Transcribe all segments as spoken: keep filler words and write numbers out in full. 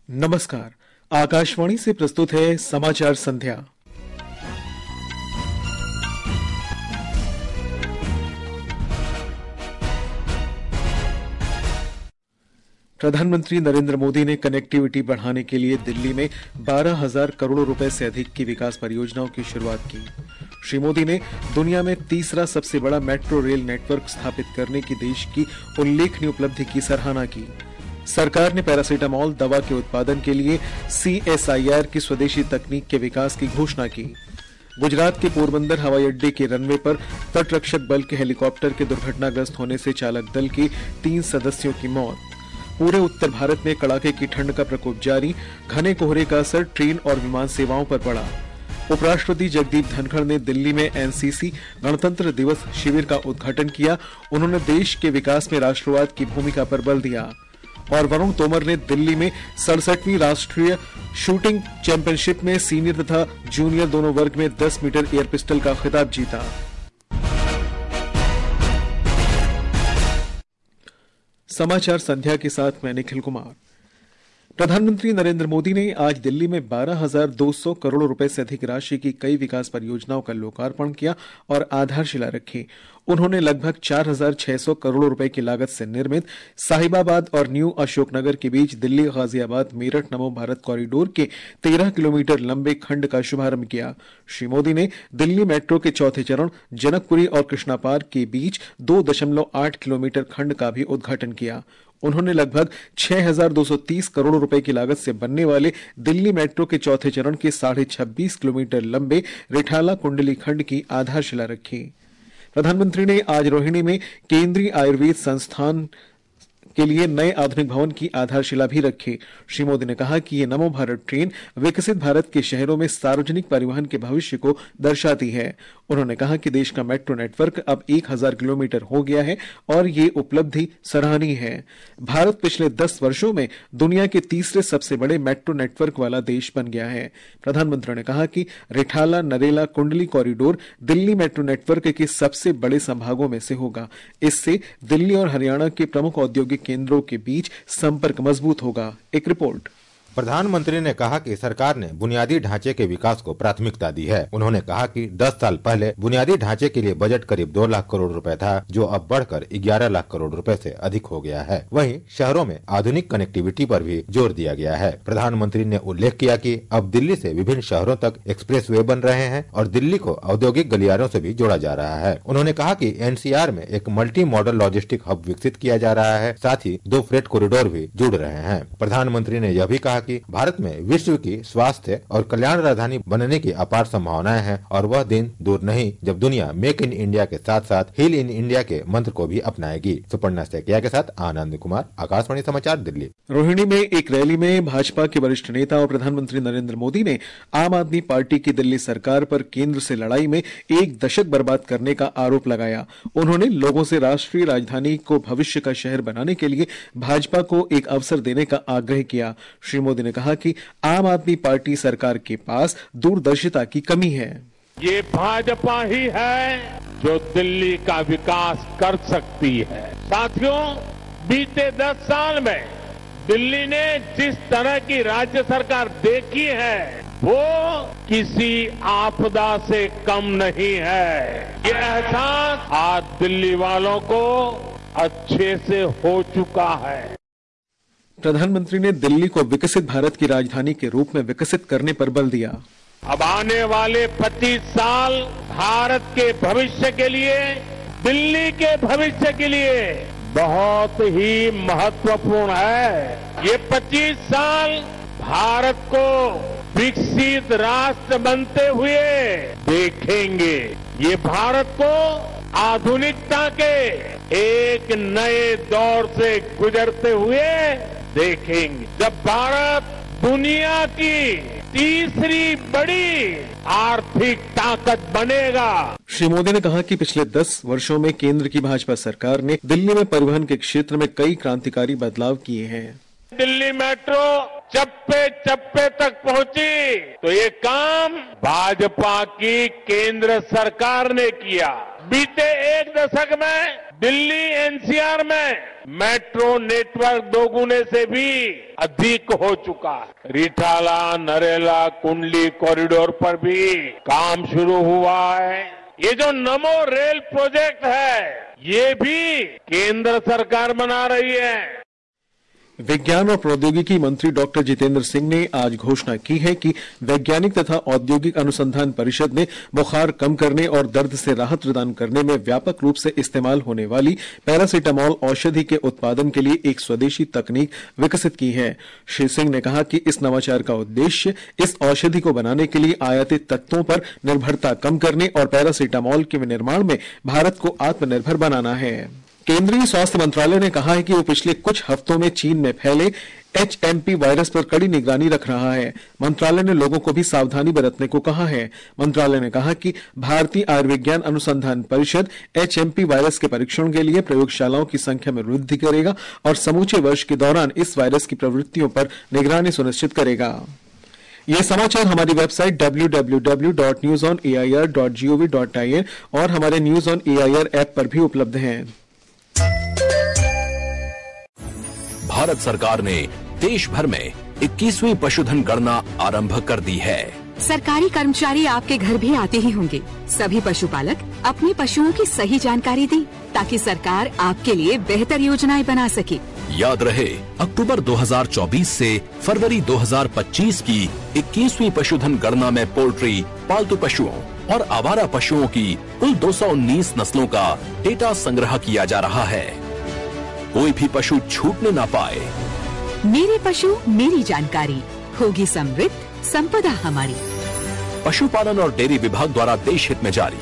नमस्कार। आकाशवाणी से प्रस्तुत है समाचार संध्या। प्रधानमंत्री नरेंद्र मोदी ने कनेक्टिविटी बढ़ाने के लिए दिल्ली में बारह हज़ार करोड़ रुपए से अधिक की विकास परियोजनाओं की शुरुआत की। श्री मोदी ने दुनिया में तीसरा सबसे बड़ा मेट्रो रेल नेटवर्क स्थापित करने की देश की उल्लेखनीय उपलब्धि की सराहना की। सरकार ने पैरासिटामोल दवा के उत्पादन के लिए सी एस आई आर की स्वदेशी तकनीक के विकास की घोषणा की। गुजरात के पोरबंदर हवाई अड्डे के रनवे पर तटरक्षक बल के हेलीकॉप्टर के दुर्घटनाग्रस्त होने से चालक दल के तीन सदस्यों की मौत। पूरे उत्तर भारत में कड़ाके की ठंड का प्रकोप जारी, घने कोहरे का असर ट्रेन और विमान सेवाओं पर पड़ा। उपराष्ट्रपति जगदीप धनखड़ ने दिल्ली में एन सी सी गणतंत्र दिवस शिविर का उद्घाटन किया। उन्होंने देश के विकास में राष्ट्रवाद की भूमिका पर बल दिया। और वरुण तोमर ने दिल्ली में सड़सठवीं राष्ट्रीय शूटिंग चैंपियनशिप में सीनियर तथा जूनियर दोनों वर्ग में दस मीटर एयर पिस्टल का खिताब जीता। समाचार संध्या के साथ मैं निखिल कुमार। प्रधानमंत्री नरेंद्र मोदी ने आज दिल्ली में बारह हज़ार दो सौ करोड़ रुपए से अधिक राशि की कई विकास परियोजनाओं का लोकार्पण किया और आधारशिला रखी। उन्होंने लगभग चार हज़ार छह सौ करोड़ रुपए की लागत से निर्मित साहिबाबाद और न्यू अशोकनगर के बीच दिल्ली गाजियाबाद मेरठ नमो भारत कॉरिडोर के तेरह किलोमीटर लंबे खंड का शुभारंभ किया। श्री मोदी ने दिल्ली मेट्रो के चौथे चरण जनकपुरी और कृष्णा पार्क के बीच दो दशमलव आठ किलोमीटर खंड का भी उद्घाटन किया। उन्होंने लगभग छह हज़ार दो सौ तीस करोड़ रुपए की लागत से बनने वाले दिल्ली मेट्रो के चौथे चरण के साढ़े छब्बीस किलोमीटर लंबे रिठाला कुंडली खंड की आधारशिला रखी। प्रधानमंत्री ने आज रोहिणी में केंद्रीय आयुर्वेद संस्थान के लिए नए आधुनिक भवन की आधारशिला भी रखी। श्री मोदी ने कहा कि ये नमो भारत ट्रेन विकसित भारत के शहरों में सार्वजनिक परिवहन के भविष्य को दर्शाती है। उन्होंने कहा कि देश का मेट्रो नेटवर्क अब एक हज़ार किलोमीटर हो गया है और ये उपलब्धि सराहनीय है। भारत पिछले दस वर्षों में दुनिया के तीसरे सबसे बड़े मेट्रो नेटवर्क वाला देश बन गया है। प्रधानमंत्री ने कहा कि रिठाला नरेला कुंडली कॉरिडोर दिल्ली मेट्रो नेटवर्क के सबसे बड़े संभागों में से होगा। इससे दिल्ली और हरियाणा के प्रमुख औद्योगिक केंद्रों के बीच संपर्क मजबूत होगा। एक रिपोर्ट। प्रधानमंत्री ने कहा कि सरकार ने बुनियादी ढांचे के विकास को प्राथमिकता दी है। उन्होंने कहा कि दस साल पहले बुनियादी ढांचे के लिए बजट करीब दो लाख करोड़ रुपए था, जो अब बढ़कर ग्यारह लाख करोड़ रुपए से अधिक हो गया है। वहीं शहरों में आधुनिक कनेक्टिविटी पर भी जोर दिया गया है। प्रधानमंत्री ने उल्लेख किया कि अब दिल्ली से विभिन्न शहरों तक एक्सप्रेस वे बन रहे हैं और दिल्ली को औद्योगिक गलियारों से भी जोड़ा जा रहा है। उन्होंने कहा कि एन सी आर में एक मल्टी मॉडल लॉजिस्टिक हब विकसित किया जा रहा है, साथ ही दो फ्रेट कॉरिडोर भी जुड़ रहे हैं। प्रधानमंत्री ने यह भी कहा कि भारत में विश्व की स्वास्थ्य और कल्याण राजधानी बनने की अपार संभावनाएं हैं और वह दिन दूर नहीं जब दुनिया मेक इन इंडिया के साथ साथ हील इन इंडिया के मंत्र को भी अपनाएगी। सुपर्णा सैकिया के साथ आनंद कुमार, आकाशवाणी समाचार दिल्ली। रोहिणी में एक रैली में भाजपा के वरिष्ठ नेता और प्रधानमंत्री नरेंद्र मोदी ने आम आदमी पार्टी की दिल्ली सरकार पर केंद्र से लड़ाई में एक दशक बर्बाद करने का आरोप लगाया। उन्होंने लोगों से राष्ट्रीय राजधानी को भविष्य का शहर बनाने के लिए भाजपा को एक अवसर देने का आग्रह किया। श्री मोदी ने कहा कि आम आदमी पार्टी सरकार के पास दूरदर्शिता की कमी है। ये भाजपा ही है जो दिल्ली का विकास कर सकती है। साथियों, बीते दस साल में दिल्ली ने जिस तरह की राज्य सरकार देखी है वो किसी आपदा से कम नहीं है। ये एहसास आज दिल्ली वालों को अच्छे से हो चुका है। प्रधानमंत्री ने दिल्ली को विकसित भारत की राजधानी के रूप में विकसित करने पर बल दिया। अब आने वाले पच्चीस साल भारत के भविष्य के लिए, दिल्ली के भविष्य के लिए बहुत ही महत्वपूर्ण है। ये पच्चीस साल भारत को विकसित राष्ट्र बनते हुए देखेंगे। ये भारत को आधुनिकता के एक नए दौर से गुजरते हुए देखेंगे, जब भारत दुनिया की तीसरी बड़ी आर्थिक ताकत बनेगा। श्री मोदी ने कहा कि पिछले दस वर्षों में केंद्र की भाजपा सरकार ने दिल्ली में परिवहन के क्षेत्र में कई क्रांतिकारी बदलाव किए हैं। दिल्ली मेट्रो चप्पे चप्पे तक पहुंची तो ये काम भाजपा की केंद्र सरकार ने किया। बीते एक दशक में दिल्ली एनसीआर में मेट्रो नेटवर्क दोगुने से भी अधिक हो चुका है। रिठाला, नरेला, कुंडली कॉरिडोर पर भी काम शुरू हुआ है। ये जो नमो रेल प्रोजेक्ट है ये भी केंद्र सरकार बना रही है। विज्ञान और प्रौद्योगिकी मंत्री डॉक्टर जितेंद्र सिंह ने आज घोषणा की है कि वैज्ञानिक तथा औद्योगिक अनुसंधान परिषद ने बुखार कम करने और दर्द से राहत प्रदान करने में व्यापक रूप से इस्तेमाल होने वाली पैरासिटामोल औषधि के उत्पादन के लिए एक स्वदेशी तकनीक विकसित की है। श्री सिंह ने कहा कि इस नवाचार का उद्देश्य इस औषधि को बनाने के लिए आयातित तत्वों पर निर्भरता कम करने और पैरासिटामोल के निर्माण में भारत को आत्मनिर्भर बनाना है। केंद्रीय स्वास्थ्य मंत्रालय ने कहा है कि वो पिछले कुछ हफ्तों में चीन में फैले एच एम पी वायरस पर कड़ी निगरानी रख रहा है। मंत्रालय ने लोगों को भी सावधानी बरतने को कहा है। मंत्रालय ने कहा कि भारतीय आयुर्विज्ञान अनुसंधान परिषद एच एम पी वायरस के परीक्षण के लिए प्रयोगशालाओं की संख्या में वृद्धि करेगा और समूचे वर्ष के दौरान इस वायरस की प्रवृत्तियों पर निगरानी सुनिश्चित करेगा। ये समाचार हमारी website W W W dot news on A I R dot G O V dot I N और हमारे news on A I R app पर भी उपलब्ध हैं। भारत सरकार ने देश भर में इक्कीसवीं पशुधन गणना आरंभ कर दी है। सरकारी कर्मचारी आपके घर भी आते ही होंगे। सभी पशुपालक अपने पशुओं की सही जानकारी दें ताकि सरकार आपके लिए बेहतर योजनाएं बना सके। याद रहे, अक्टूबर दो हज़ार चौबीस से फरवरी दो हज़ार पच्चीस की इक्कीसवीं पशुधन गणना में पोल्ट्री, पालतू पशुओं और आवारा पशुओं की कुल दो सौ उन्नीस नस्लों का डेटा संग्रह किया जा रहा है। कोई भी पशु छूटने ना पाए। मेरे पशु मेरी जानकारी, होगी समृद्ध संपदा हमारी। पशुपालन और डेयरी विभाग द्वारा देश हित में जारी।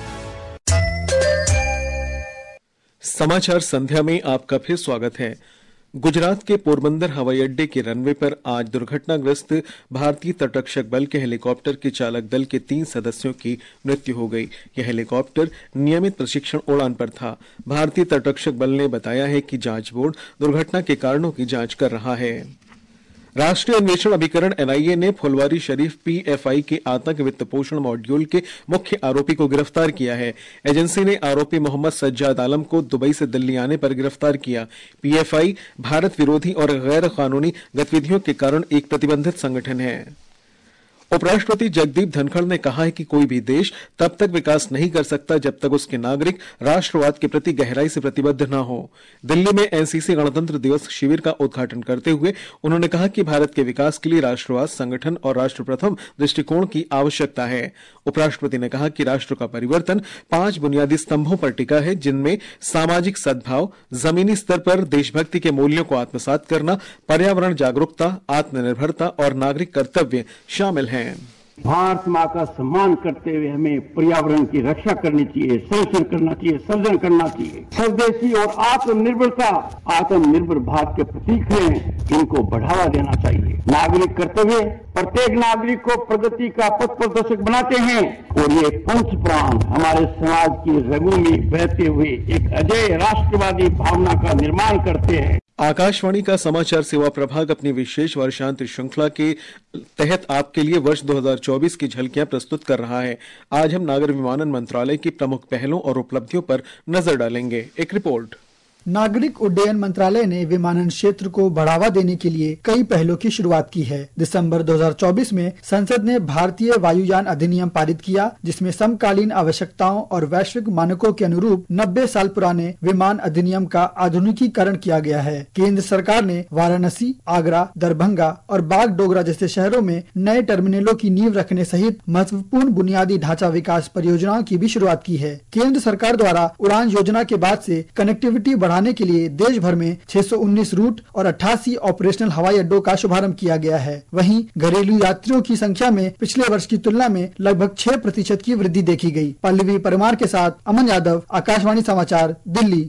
समाचार संध्या में आपका फिर स्वागत है। गुजरात के पोरबंदर हवाई अड्डे के रनवे पर आज दुर्घटनाग्रस्त भारतीय तटरक्षक बल के हेलीकॉप्टर के चालक दल के तीन सदस्यों की मृत्यु हो गई। यह हेलीकॉप्टर नियमित प्रशिक्षण उड़ान पर था। भारतीय तटरक्षक बल ने बताया है कि जांच बोर्ड दुर्घटना के कारणों की जांच कर रहा है। राष्ट्रीय अन्वेषण अभिकरण एन आई ए ने Phulwari Sharif P F I के आतंक वित्त पोषण मॉड्यूल के मुख्य आरोपी को गिरफ्तार किया है। एजेंसी ने आरोपी मोहम्मद सज्जाद आलम को दुबई से दिल्ली आने पर गिरफ्तार किया। पी एफ आई भारत विरोधी और गैर कानूनी गतिविधियों के कारण एक प्रतिबंधित संगठन है। उपराष्ट्रपति जगदीप धनखड़ ने कहा है कि कोई भी देश तब तक विकास नहीं कर सकता जब तक उसके नागरिक राष्ट्रवाद के प्रति गहराई से प्रतिबद्ध न हो। दिल्ली में एन सी सी गणतंत्र दिवस शिविर का उद्घाटन करते हुए उन्होंने कहा कि भारत के विकास के लिए राष्ट्रवाद, संगठन और राष्ट्र प्रथम दृष्टिकोण की आवश्यकता है। उपराष्ट्रपति ने कहा कि राष्ट्र का परिवर्तन पांच बुनियादी स्तंभों पर टिका है, जिनमें सामाजिक सद्भाव, जमीनी स्तर पर देशभक्ति के मूल्यों को आत्मसात करना, पर्यावरण जागरूकता, आत्मनिर्भरता और नागरिक कर्तव्य शामिल हैं। भारत माँ का सम्मान करते हुए हमें पर्यावरण की रक्षा करनी चाहिए, संरक्षण करना चाहिए, सर्जन करना चाहिए। स्वदेशी और आत्मनिर्भरता आत्मनिर्भर भारत के प्रतीक हैं, इनको बढ़ावा देना चाहिए। नागरिक कर्तव्य प्रत्येक नागरिक को प्रगति का पथ प्रदर्शक बनाते हैं और ये पंच प्राण हमारे समाज की रगों में बहते हुए एक अजय राष्ट्रवादी भावना का निर्माण करते हैं। आकाशवाणी का समाचार सेवा प्रभाग अपनी विशेष वर्षांत श्रृंखला के तहत आपके लिए वर्ष दो हज़ार चौबीस की झलकियां प्रस्तुत कर रहा है। आज हम नागर विमानन मंत्रालय की प्रमुख पहलों और उपलब्धियों पर नजर डालेंगे। एक रिपोर्ट। नागरिक उड्डयन मंत्रालय ने विमानन क्षेत्र को बढ़ावा देने के लिए कई पहलों की शुरुआत की है। दिसंबर दो हज़ार चौबीस में संसद ने भारतीय वायुयान अधिनियम पारित किया, जिसमें समकालीन आवश्यकताओं और वैश्विक मानकों के अनुरूप नब्बे साल पुराने विमान अधिनियम का आधुनिकीकरण किया गया है। केंद्र सरकार ने वाराणसी, आगरा, दरभंगा और बागडोगरा जैसे शहरों में नए टर्मिनलों की नींव रखने सहित महत्वपूर्ण बुनियादी ढांचा विकास परियोजनाओं की भी शुरुआत की है। केंद्र सरकार द्वारा उड़ान योजना के बाद से कनेक्टिविटी बढ़ाने के लिए देश भर में छह सौ उन्नीस रूट और अट्ठासी ऑपरेशनल हवाई अड्डों का शुभारंभ किया गया है। वहीं घरेलू यात्रियों की संख्या में पिछले वर्ष की तुलना में लगभग छह प्रतिशत की वृद्धि देखी गई। पल्लवी परमार के साथ अमन यादव, आकाशवाणी समाचार, दिल्ली।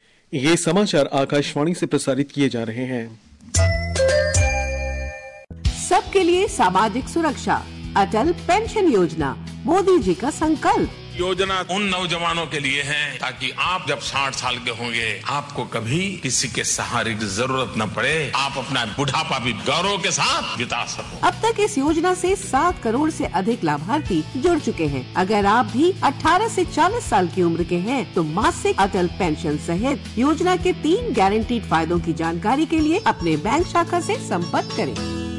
ये समाचार आकाशवाणी से प्रसारित किए जा रहे हैं। सबके लिए सामाजिक सुरक्षा, अटल पेंशन योजना, मोदी जी का संकल्प। योजना उन नौजवानों के लिए है ताकि आप जब साठ साल के होंगे आपको कभी किसी के सहारे की जरूरत न पड़े, आप अपना बुढ़ापा भी गौरव के साथ बिता सको। अब तक इस योजना से सात करोड़ से अधिक लाभार्थी जुड़ चुके हैं। अगर आप भी अठारह से चालीस साल की उम्र के हैं तो मासिक अटल पेंशन सहित योजना के तीन गारंटीड फायदों की जानकारी के लिए अपने बैंक शाखा से संपर्क करें।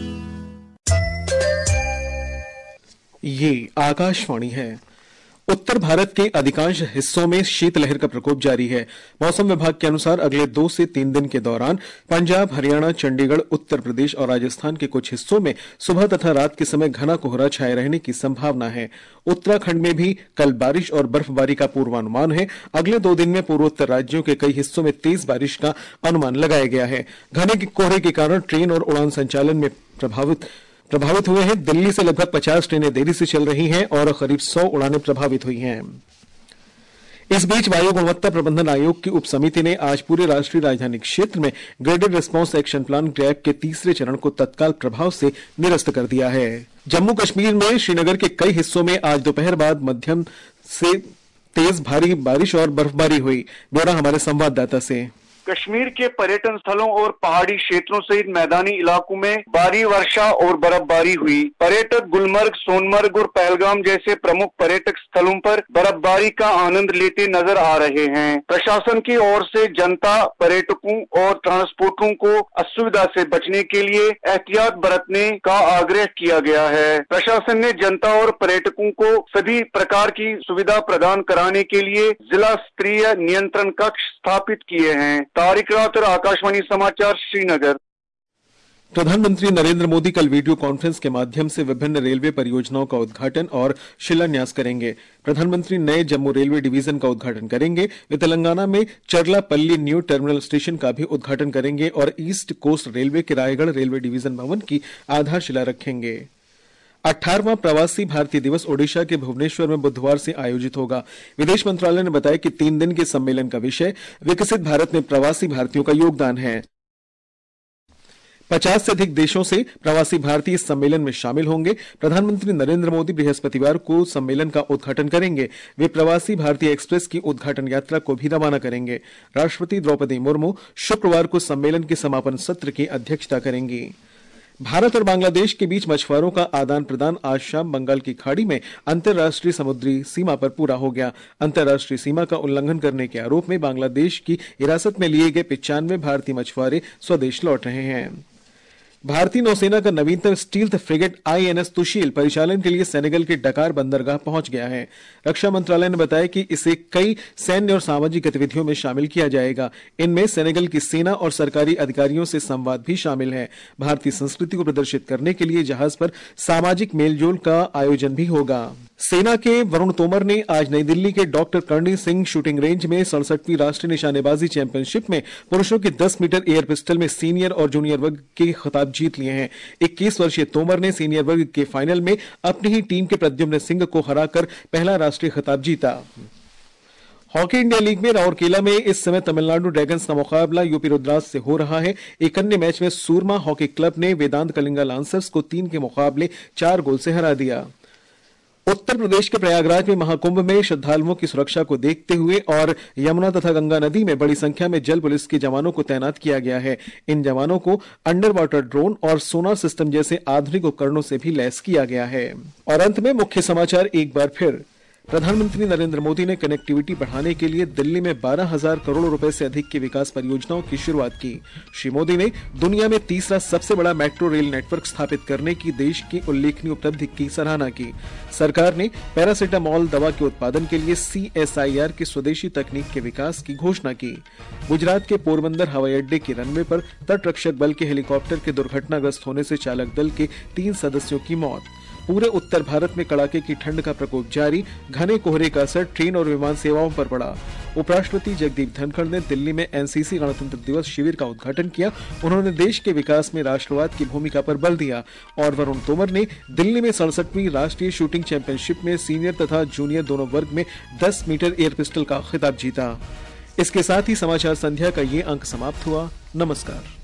ये आकाशवाणी है। उत्तर भारत के अधिकांश हिस्सों में शीतलहर का प्रकोप जारी है। मौसम विभाग के अनुसार अगले दो से तीन दिन के दौरान पंजाब, हरियाणा, चंडीगढ़, उत्तर प्रदेश और राजस्थान के कुछ हिस्सों में सुबह तथा रात के समय घना कोहरा छाए रहने की संभावना है। उत्तराखंड में भी कल बारिश और बर्फबारी का पूर्वानुमान है। अगले दो दिन में पूर्वोत्तर राज्यों के कई हिस्सों में तेज बारिश का अनुमान लगाया गया है। घने कोहरे के कारण ट्रेन और उड़ान संचालन में प्रभावित प्रभावित हुए हैं। दिल्ली से लगभग पचास ट्रेनें देरी से चल रही हैं और करीब सौ उड़ानें प्रभावित हुई हैं। इस बीच वायु गुणवत्ता प्रबंधन आयोग की उप समिति ने आज पूरे राष्ट्रीय राजधानी क्षेत्र में graded response action plan GRAP के तीसरे चरण को तत्काल प्रभाव से निरस्त कर दिया है। जम्मू कश्मीर में श्रीनगर के कई हिस्सों में आज दोपहर बाद मध्यम से तेज भारी बारिश और बर्फबारी हुई। ब्यौरा हमारे संवाददाता से। कश्मीर के पर्यटन स्थलों और पहाड़ी क्षेत्रों सहित मैदानी इलाकों में भारी वर्षा और बर्फबारी हुई। पर्यटक गुलमर्ग, सोनमर्ग और पहलगाम जैसे प्रमुख पर्यटक स्थलों पर बर्फबारी का आनंद लेते नजर आ रहे हैं। प्रशासन की ओर से जनता, पर्यटकों और ट्रांसपोर्टरों को असुविधा से बचने के लिए एहतियात बरतने का आग्रह किया गया है। प्रशासन ने जनता और पर्यटकों को सभी प्रकार की सुविधा प्रदान कराने के लिए जिला स्तरीय नियंत्रण कक्ष स्थापित किए हैं। तारिक रातर, आकाशवाणी समाचार, श्रीनगर। प्रधानमंत्री नरेंद्र मोदी कल वीडियो कॉन्फ्रेंस के माध्यम से विभिन्न रेलवे परियोजनाओं का उद्घाटन और शिलान्यास करेंगे। प्रधानमंत्री नए जम्मू रेलवे डिवीजन का उद्घाटन करेंगे। वे तेलंगाना में चरलापल्ली न्यू टर्मिनल स्टेशन का भी उद्घाटन करेंगे और ईस्ट कोस्ट रेलवे के रायगढ़ रेलवे डिवीजन भवन की आधारशिला रखेंगे। अठारहवां प्रवासी भारतीय दिवस ओडिशा के भुवनेश्वर में बुधवार से आयोजित होगा। विदेश मंत्रालय ने बताया कि तीन दिन के सम्मेलन का विषय विकसित भारत में प्रवासी भारतीयों का योगदान है। पचास से अधिक देशों से प्रवासी भारतीय इस सम्मेलन में शामिल होंगे। प्रधानमंत्री नरेंद्र मोदी बृहस्पतिवार को सम्मेलन का उद्घाटन करेंगे। वे प्रवासी भारतीय एक्सप्रेस की उद्घाटन यात्रा को भी रवाना करेंगे। राष्ट्रपति द्रौपदी मुर्मू शुक्रवार को सम्मेलन के समापन सत्र की अध्यक्षता करेंगी। भारत और बांग्लादेश के बीच मछुआरों का आदान प्रदान आज शाम बंगाल की खाड़ी में अंतर्राष्ट्रीय समुद्री सीमा पर पूरा हो गया। अंतर्राष्ट्रीय सीमा का उल्लंघन करने के आरोप में बांग्लादेश की हिरासत में लिए गए पिचानवे भारतीय मछुआरे स्वदेश लौट रहे हैं। भारतीय नौसेना का नवीनतम स्टील्थ फ्रिगेट आईएनएस तुशील परिचालन के लिए सेनेगल के डकार बंदरगाह पहुंच गया है। रक्षा मंत्रालय ने बताया कि इसे कई सैन्य और सामाजिक गतिविधियों में शामिल किया जाएगा। इनमें सेनेगल की सेना और सरकारी अधिकारियों से संवाद भी शामिल है। भारतीय संस्कृति को प्रदर्शित करने के लिए जहाज पर सामाजिक मेलजोल का आयोजन भी होगा। सेना के वरुण तोमर ने आज नई दिल्ली के doctor Karni Singh shooting range में सड़सठवीं राष्ट्रीय निशानेबाजी चैंपियनशिप में पुरुषों के दस मीटर एयर पिस्टल में सीनियर और जूनियर वर्ग के खिताब जीत लिए हैं। इक्कीस वर्षीय तोमर ने सीनियर वर्ग के फाइनल में अपनी ही टीम के प्रद्युम्न सिंह को हराकर पहला राष्ट्रीय खिताब जीता। हॉकी इंडिया लीग में राउरकेला में इस समय तमिलनाडु ड्रैगन्स का मुकाबला यूपी रुद्रास से हो रहा है। एक अन्य मैच में सूरमा हॉकी क्लब ने वेदांत कलिंगा लांसर्स को तीन के मुकाबले चार गोल से हरा दिया। उत्तर प्रदेश के प्रयागराज में महाकुंभ में श्रद्धालुओं की सुरक्षा को देखते हुए और यमुना तथा गंगा नदी में बड़ी संख्या में जल पुलिस के जवानों को तैनात किया गया है। इन जवानों को अंडर वाटर ड्रोन और सोनार सिस्टम जैसे आधुनिक उपकरणों से भी लैस किया गया है। और अंत में मुख्य समाचार एक बार फिर। प्रधानमंत्री नरेंद्र मोदी ने कनेक्टिविटी बढ़ाने के लिए दिल्ली में बारह हजार करोड़ रुपए से अधिक की विकास परियोजनाओं की शुरुआत की। श्री मोदी ने दुनिया में तीसरा सबसे बड़ा मेट्रो रेल नेटवर्क स्थापित करने की देश की उल्लेखनीय उपलब्धि की सराहना की। सरकार ने पैरासिटामोल दवा के उत्पादन के लिए सी एस आई आर की स्वदेशी तकनीक के विकास की घोषणा की। गुजरात के पोरबंदर हवाई अड्डे के रनवे पर तटरक्षक बल के हेलीकॉप्टर के दुर्घटनाग्रस्त होने से चालक दल के तीन सदस्यों की मौत। पूरे उत्तर भारत में कड़ाके की ठंड का प्रकोप जारी। घने कोहरे का असर ट्रेन और विमान सेवाओं पर पड़ा। उपराष्ट्रपति जगदीप धनखड़ ने दिल्ली में एन सी सी गणतंत्र दिवस शिविर का उद्घाटन किया। उन्होंने देश के विकास में राष्ट्रवाद की भूमिका पर बल दिया। और वरुण तोमर ने दिल्ली में सड़सठवीं राष्ट्रीय शूटिंग चैंपियनशिप में सीनियर तथा जूनियर दोनों वर्ग में दस मीटर एयर पिस्टल का खिताब जीता। इसके साथ ही समाचार संध्या का ये अंक समाप्त हुआ। नमस्कार।